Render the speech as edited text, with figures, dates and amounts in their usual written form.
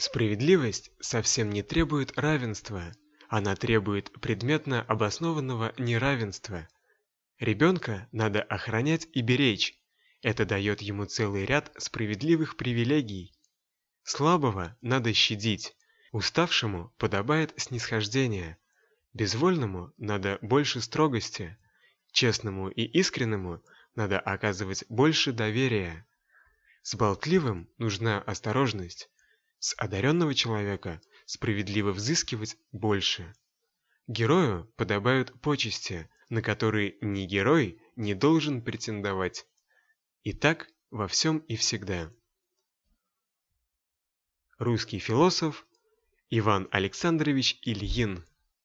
Справедливость совсем не требует равенства, она требует предметно обоснованного неравенства. Ребенка надо охранять и беречь, это дает ему целый ряд справедливых привилегий. Слабого надо щадить, уставшему подобает снисхождение, безвольному надо больше строгости, честному и искреннему надо оказывать больше доверия. С болтливым нужна осторожность, с одаренного человека справедливо взыскивать больше. Герою подобают почести, на которые ни герой не должен претендовать. И так во всем и всегда. Русский философ Иван Александрович Ильин.